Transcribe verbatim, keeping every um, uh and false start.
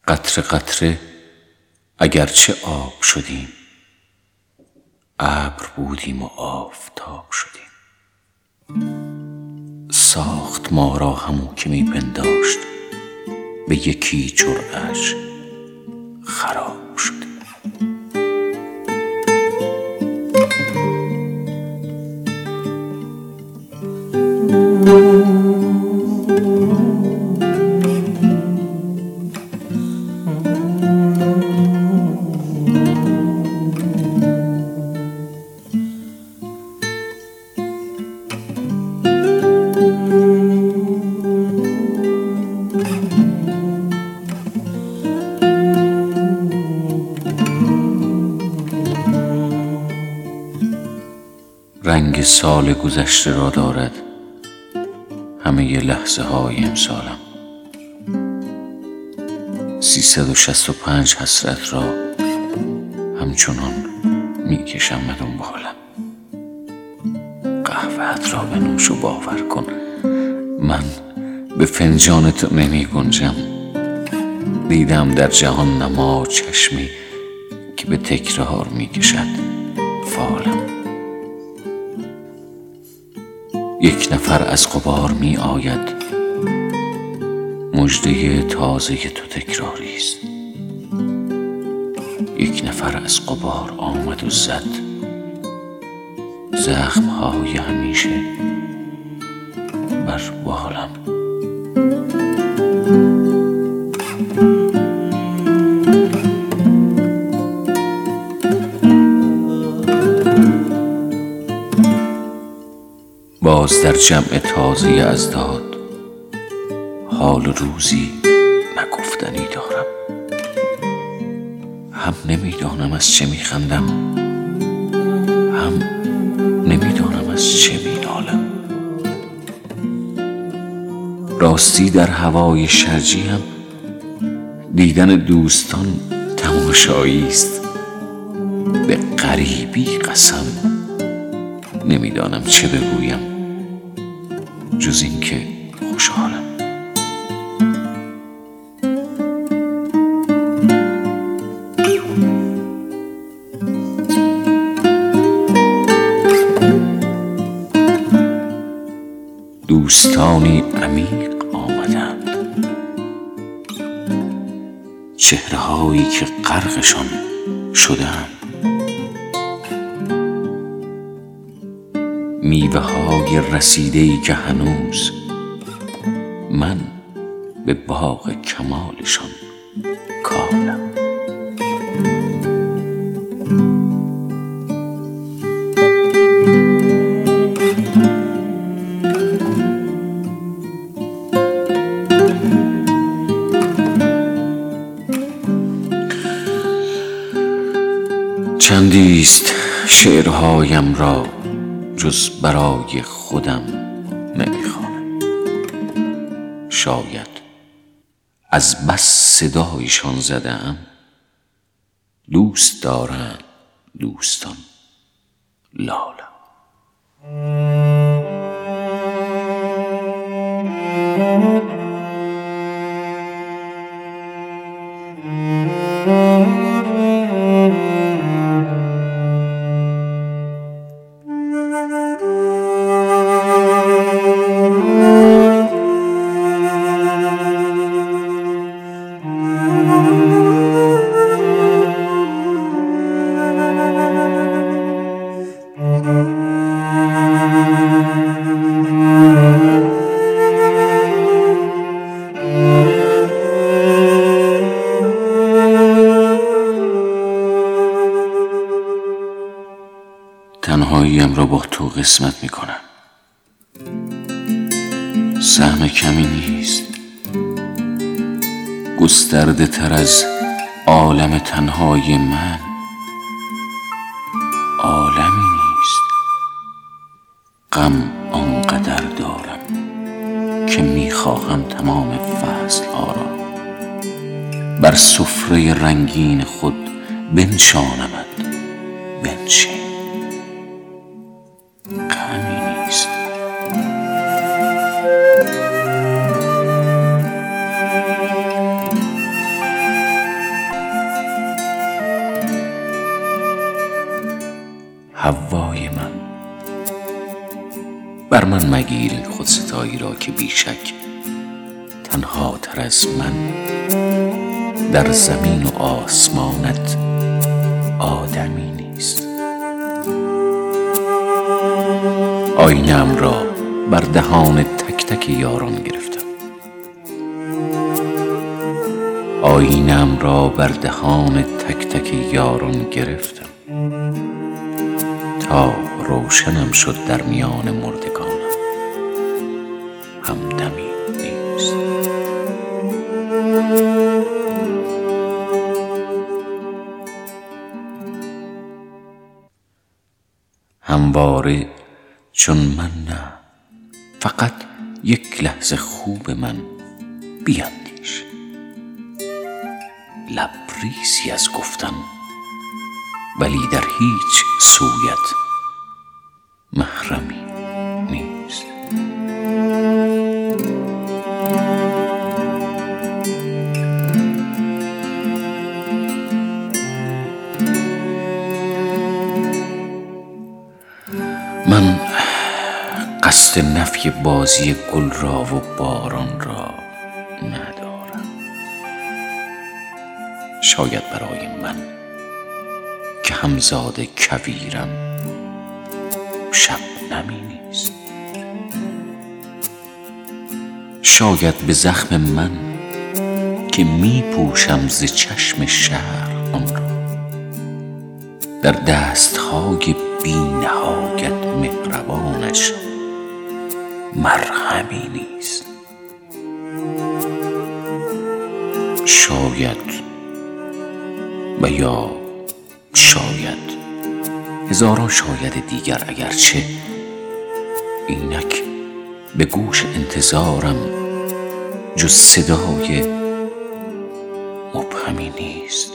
قطره قطره اگرچه آب شدیم، ابر بودیم و آفتاب شدیم. ساخت ما را همو که می پنداشت، به یکی جرعه‌اش خراب شدیم. رنگ سال گذشته را دارد همه ی لحظه های امسالم. سیصد و شصت و پنج حسرت را همچنان می کشم به دنبالم. قهوه‌ات را بنوش و باور کن من به فنجان تو نمی گنجم. دیدم در جهان نما چشمی که به تکرار می کشد فالم. یک نفر از غبار می آید، مژده تازه تو تکراری است. یک نفر از غبار آمد و زد، زخم های همیشه بر بالم. باز در جمع تازه اضداد حال روزی نگفتنی دارم. هم نمیدانم از چه میخندم، هم نمیدانم از چه مینالم. راستی در هوای شرجی هم دیدن دوستان تماشایی است. به غریبی قسم نمیدانم چه بگویم جز این که خوشحالم. دوستانی عمیق آمدند، چهره هایی که غرقشان شده‌ام. میوه های رسیده‌ای که هنوز من به باغ کمالشان کالم. چندیست شعرهایم را جز برای خودم نمیخوانم. شاید از بس صدایشان زده‌ام. دوست دارند دوستان لالم. تنهاییم را با تو قسمت می کنم. سهم کمی نیست، گسترده تر از عالم تنهای من عالمی نیست. غم آنقدر دارم که می خواهم تمام فصل ها را بر سفره رنگین خود بنشانمت. بنشین، غمی نیست. حوای من. بر من مگیر این خودستایی را که بیشک تنها تر از من در زمین و آسمانت آدمی نیست. آینه‌ام را بر دهان تک تک یاران گرفتم، آینه‌ام را بر دهان تک تک یاران گرفتم تا روشنم شد در میان مردگانم همدمی نیست. همواره چون من نه، فقط یک لحظه خوب من بیندیش. لبریزی از گفتن ولی در هیچ سویت محرمی نیست. من قصد نفی بازی گل را و باران را ندارم. شاید برای من که همزاد کویرم شبنمی نیست. شاید به زخم من که می پوشم ز چشم شهر آن را در دستهای بی نهایت مهربانش مرهمی نیست. شاید و یا شاید هزاران شاید دیگر، اگرچه اینک به گوش انتظارم جز صدای مبهمی نیست.